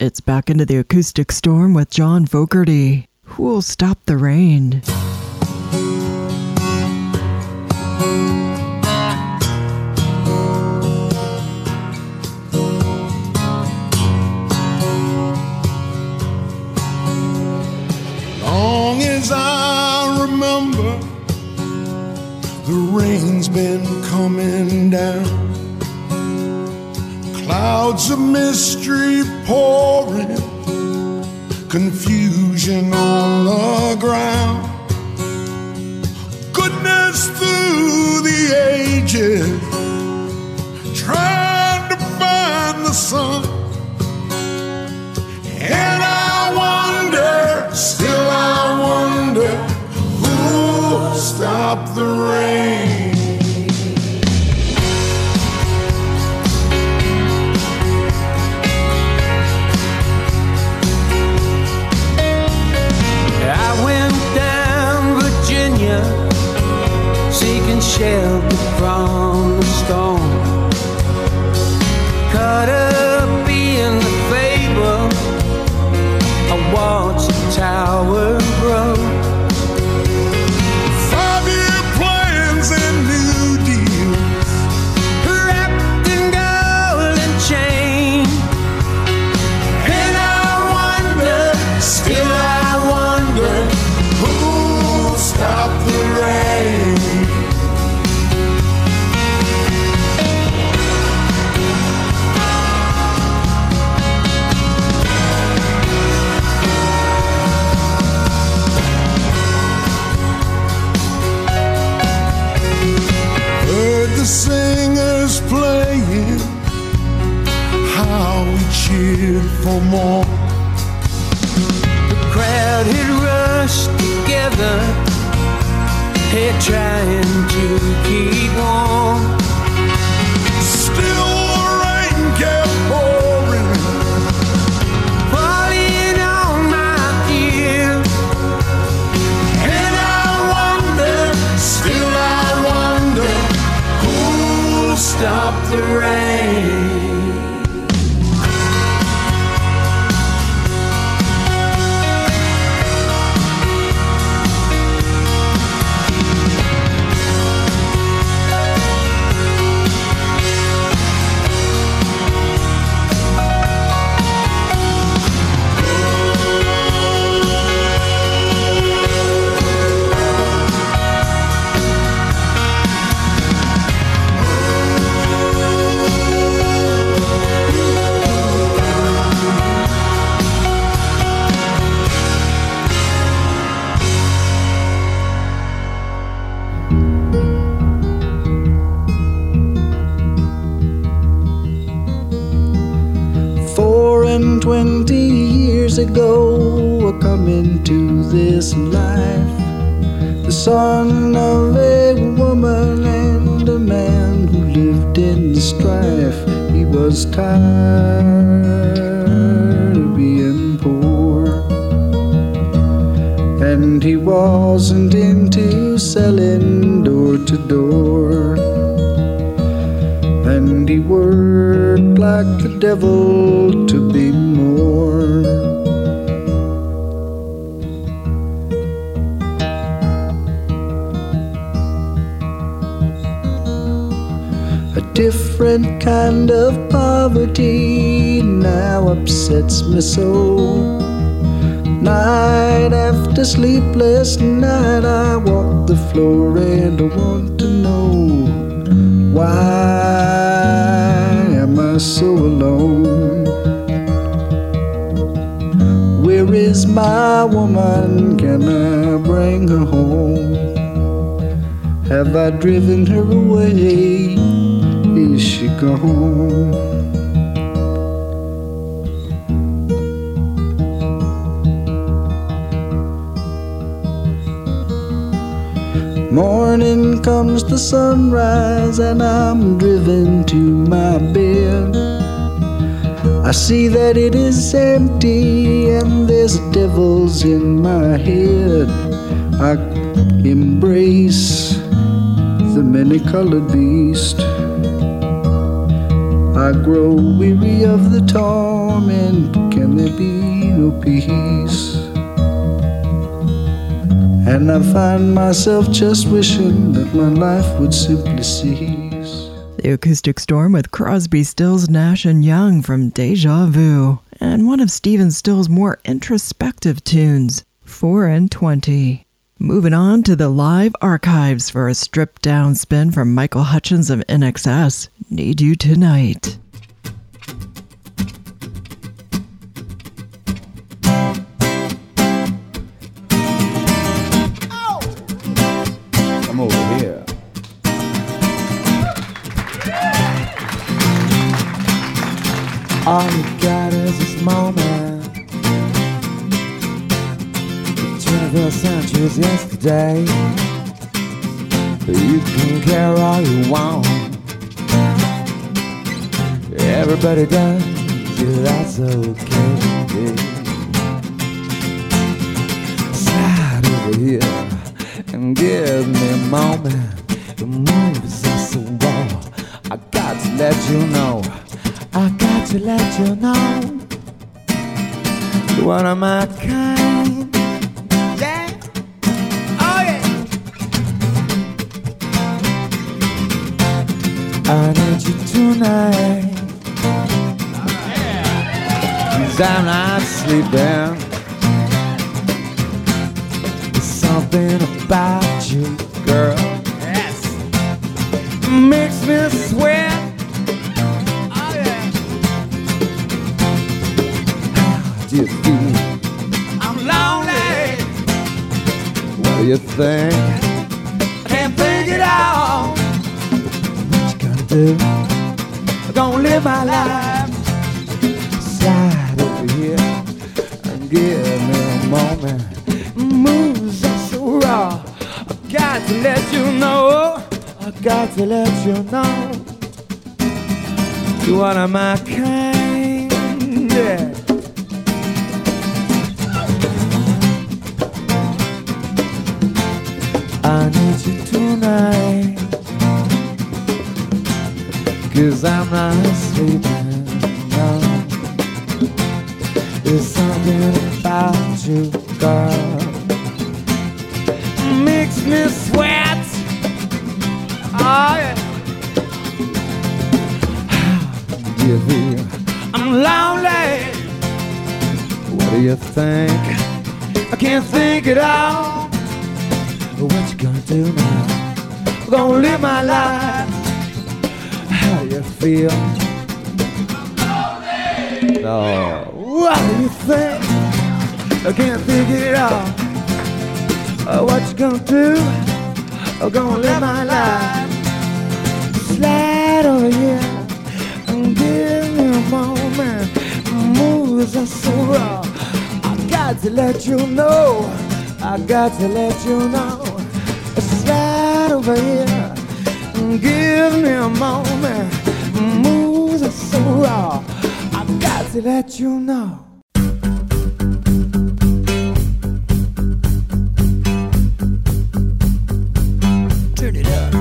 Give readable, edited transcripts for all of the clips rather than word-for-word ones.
It's back into the acoustic storm with John Fogerty. Who'll stop the rain? Long as I remember, the rain's been coming down. Clouds of mystery pouring, confusion on the ground. Goodness through the ages, trying to find the sun. And I wonder, still I wonder, who'll stop the rain? Seeking shelter from the storm, caught up in the fable. I watched the tower grow. 5-year plans and new deals, wrapped in gold and chain. And I wonder, still I wonder, who'll stop the rain? The singers playing, how we cheered for more. The crowd had rushed together, here trying to keep warm. Still the rain kept pouring, falling on my ear. and I wonder, still I wonder, who'll stop the rain? And 20 years ago, I come into this life, the son of a woman and a man who lived in strife. He was tired of being poor, and he wasn't into selling door to door. And he worked like the devil to be more. A different kind of poverty now upsets me so. Night after sleepless night, I walk the floor and I want to know, why am I so alone? Where is my woman? Can I bring her home? Have I driven her away? Is she gone? Morning comes the sunrise and I'm driven to my bed. I see that it is empty and there's devils in my head. I embrace the many-colored beast. I grow weary of the torment. Can be no peace. And I find myself just wishing that my life would simply cease. The Acoustic Storm with Crosby, Stills, Nash & Young from Deja Vu, and one of Stephen Stills' more introspective tunes, 4 and 20. Moving on to the live archives for a stripped-down spin from Michael Hutchence of INXS, Need You Tonight. Come over here. All you got is this moment. 21st century's yesterday. You can care all you want. Everybody does, yeah, that's okay. Slide over here and give me a moment. The moves are so raw. I got to let you know. I got to let you know. You're one of my kind. Yeah. Oh yeah. I need you tonight. Cause I'm not sleeping. There's something about you, girl. Yes. Makes me sweat. You feel I'm lonely. What do you think? I can't think it out. What you gonna do? I'm gonna live my life. Slide over here and give me a moment. Moves are so raw. I got to let you know. I got to let you know. You're one of my kind. Yeah. I need you tonight. Cause I'm not sleeping, no. There's something about you, girl. Makes me sweat. Oh yeah. How do you feel? I'm lonely. What do you think? I can't think it out. What you gonna do now? I'm gonna live my life. How do you feel? No. What do you think? I can't figure it out. What you gonna do? I'm gonna live my life. Slide over here and give me a moment. Moves are so raw. I got to let you know. I got to let you know. Slide over here and give me a moment. Moves are so raw. I got to let you know. Turn it up.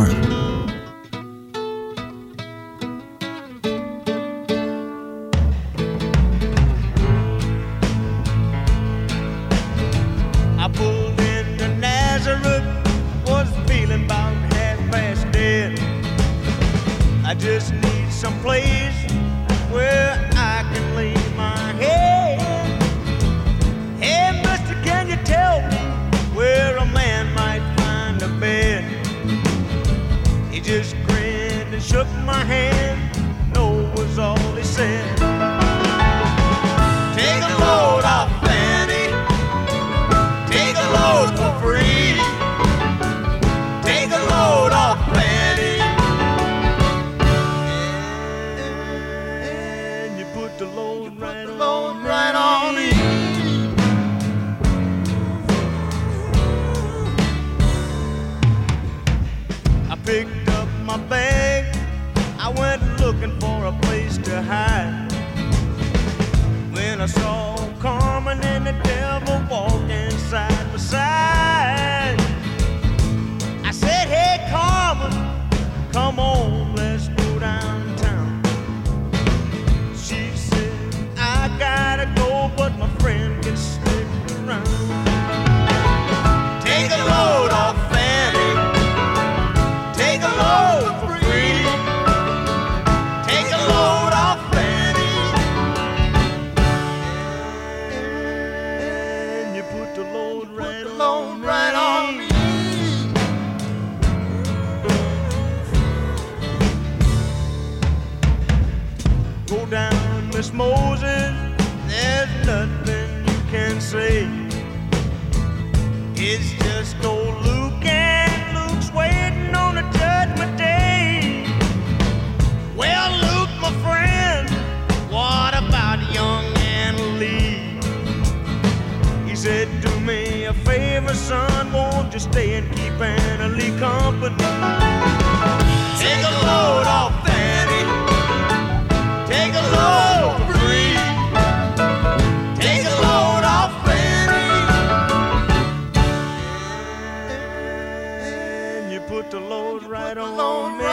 I pulled into Nazareth, was feeling about half-past dead. I just need some place where I can lay my head. Hey, mister, can you tell me where a man might find a bed? He just grinned and shook my hand. No was all he said. Take a load off Fanny. Take a load for free. Take a load off Fanny. And you put the load right on me. I picked up my bag. I went looking for a place to hide. When I saw Carmen and the devil walking side by side, I said, hey Carmen, come on, let's go downtown. She said, I gotta go, but my friend can stick around. Take a load off Fanny. Take a load for free. Take a load off Fanny. And you put the load right on me. Go down, Miss Moses, there's nothing you can say. It's just old Luke, and Luke's waiting on the judgment day. Well, Luke, my friend, what about young Anna Lee? He said, do me a favor, son, won't you stay and keep Anna Lee company? Take a load off Fanny. Take a load for free. Take a load off Fanny. And you put the load right on me.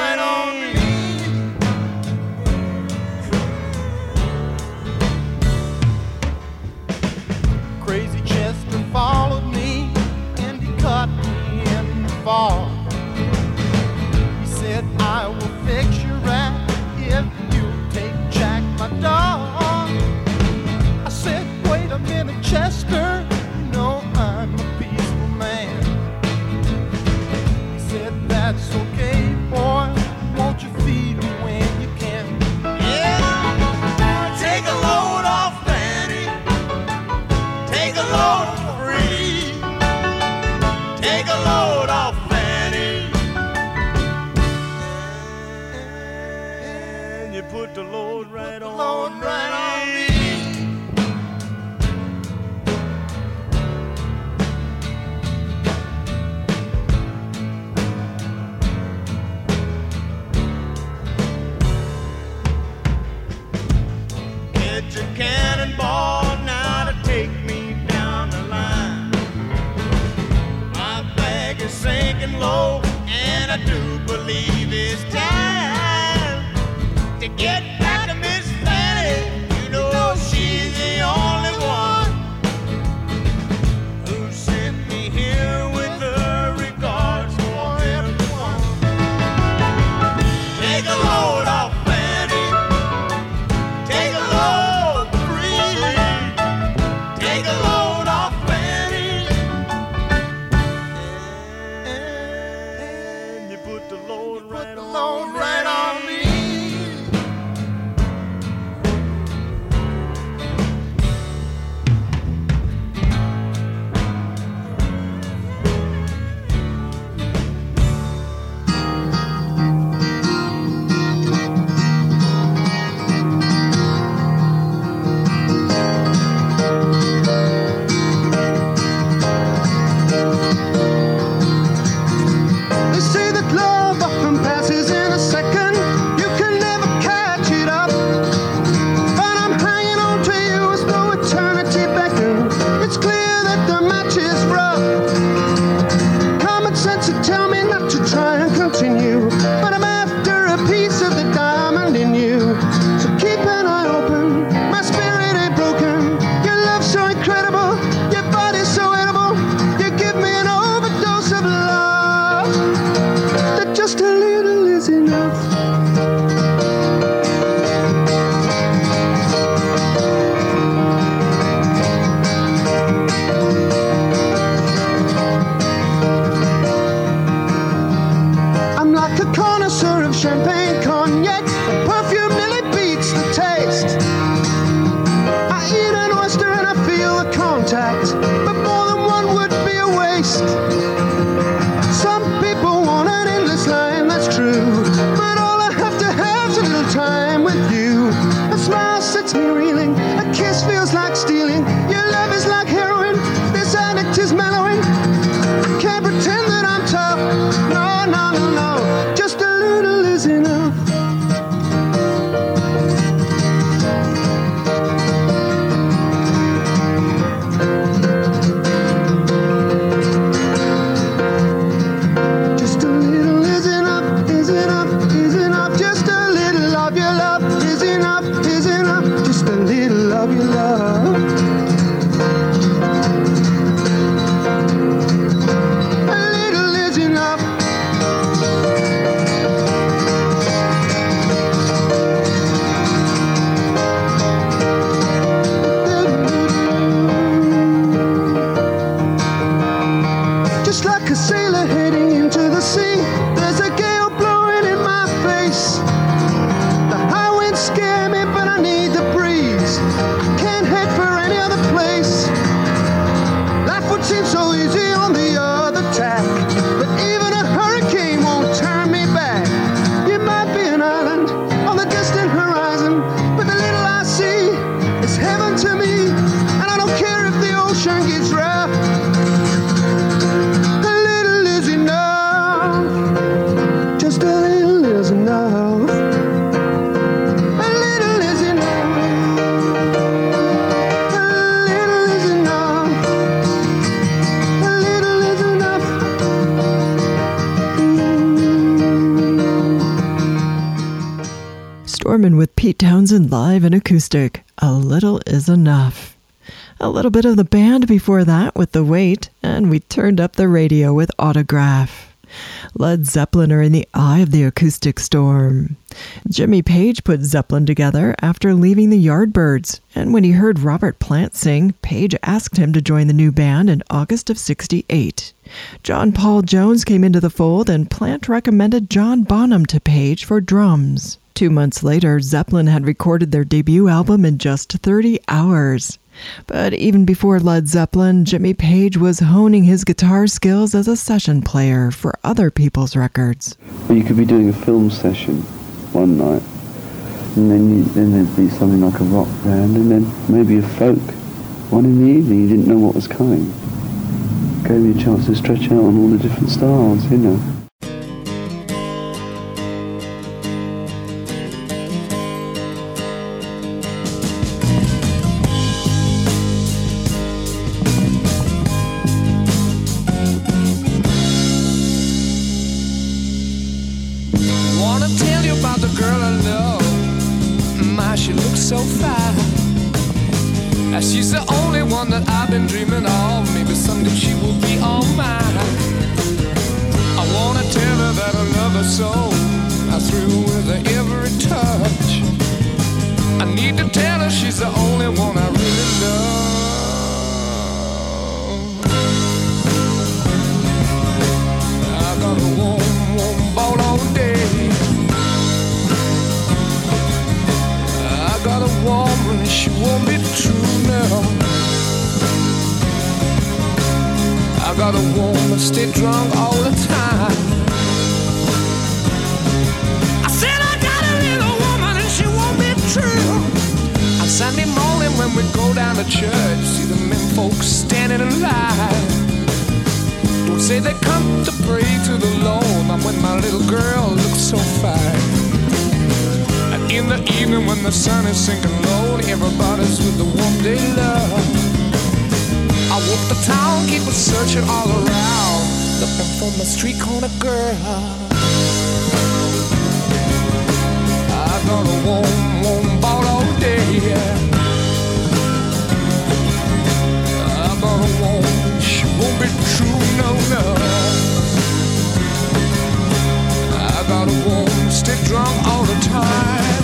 Crazy Chester followed me and he caught me in the fall. He said, I will fix your rat if you'll take Jack, my dog. I said, wait a minute, Chester, you know I'm a peaceful man. He said, that's okay, boy, won't you feed me when you can? Yeah, take a load off Fanny. Take a load for free. Take a load off Fanny. And you put the load right on me. Get your cannonball now to take me down the line. My bag is sinking low, and I do believe it's time to get back to Miss Fanny. You know she's the only one who sent me here with her regards for everyone. Take a load off Fanny. Take a load free. Take a load off Fanny. And you put the load right on me. connoisseur of champagne, cognac, and perfume nearly beats the taste. I eat an oyster and I feel the contact, but more than one would be a waste. Some people want an endless line, that's true, but all I have to have is a little time with you. A smile sets me reeling, a kiss feels like stealing. Your love is like heroin, this addict is mellowing. I can't pretend that I'm tough, no, no, no, no. Just a little is enough. Just a little is enough, is enough, is enough. Just a little of your love is enough, is enough. Just a little of your love. A little is enough. Just like a sailor heading into the sea, there's a gale blowing in my face. The high winds scare me, but I need the breeze. Can't head for any other place. Life would seem so easy on the other tack, but even a hurricane won't turn me back. You might be an island on the distant horizon, but the little I see is heaven to me. And I don't care if the ocean gets rough. A little is enough. Just a little is enough. A little is enough. A little is enough. A little is enough. Stormin' with Pete Townsend live and acoustic. A little is enough. A little bit of the band before that with The Weight, and we turned up the radio with Autograph. Led Zeppelin are in the eye of the acoustic storm. Jimmy Page put Zeppelin together after leaving the Yardbirds, and when he heard Robert Plant sing, Page asked him to join the new band in August of '68. John Paul Jones came into the fold, and Plant recommended John Bonham to Page for drums. 2 months later, Zeppelin had recorded their debut album in just 30 hours. But even before Led Zeppelin, Jimmy Page was honing his guitar skills as a session player for other people's records. Well, you could be doing a film session one night, and then there'd be something like a rock band, and then maybe a folk one in the evening. You didn't know what was coming. Gave me a chance to stretch out on all the different styles, you know. Wanna tell you about the girl I love. My, she looks so fine. She's the only one that I've been dreaming of. Maybe someday she will be all mine. I wanna tell her that I love her so. I thrill with her every touch. I need to tell her she's the only one I really love. I got a warm, warm ball all day. I got a woman, she won't be true now. I got a woman, stay drunk all the time. I said I got a little woman and she won't be true. On Sunday morning when we go down to church, see the men folks standing in line. Don't say they come to pray to the Lord. I'm with my little girl, looks so fine. And in the evening when the sun is sinking low, everybody's with the one they love. I walk the town, keep searching all around, looking for my street corner girl. I got a warm, warm ball all day. I got a warm, she won't be true, no, no. I got a warm, stay drunk all the time.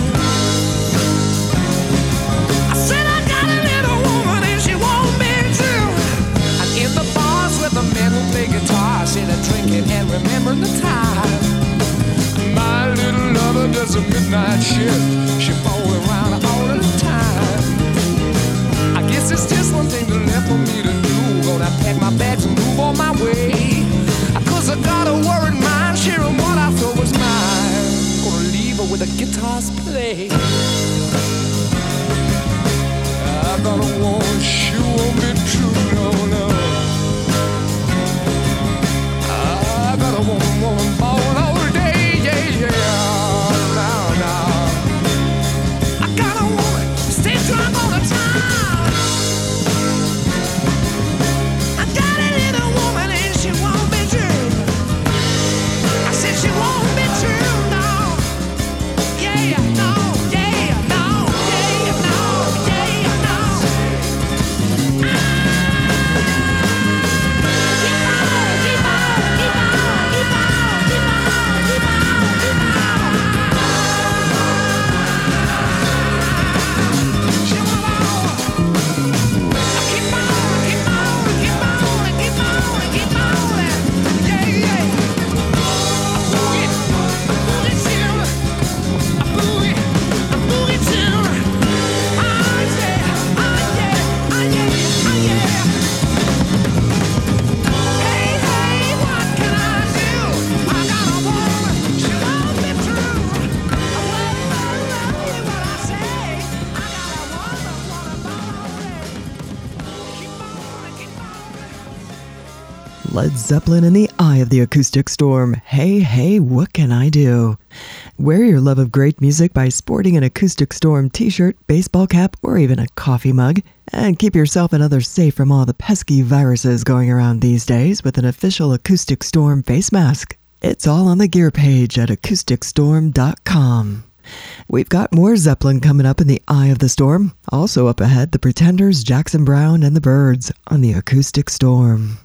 I said I got a little woman and she won't be true. And in the bars where the men who play guitar, say they're drinking and remember the time. My does a midnight shift. She falls around all the time. I guess it's just one thing left for me to do. Gonna pack my bags and move on my way. 'Cause I got a worried mind, sharing what I thought was mine. Gonna leave her with the guitars play. I got a woman, she won't be true, no, no. I got a woman born all day, yeah, yeah. Now. I got a woman, stay drunk all the time. I got a little woman and she won't be true. I said she won't be true, no. Yeah, no, yeah, no, yeah, no, yeah, no. Led Zeppelin in the eye of the acoustic storm. Hey, hey, what can I do? Wear your love of great music by sporting an Acoustic Storm t-shirt, baseball cap, or even a coffee mug. And keep yourself and others safe from all the pesky viruses going around these days with an official Acoustic Storm face mask. It's all on the gear page at acousticstorm.com. We've got more Zeppelin coming up in the eye of the storm. Also up ahead, the Pretenders, Jackson Browne, and the Byrds on the Acoustic Storm.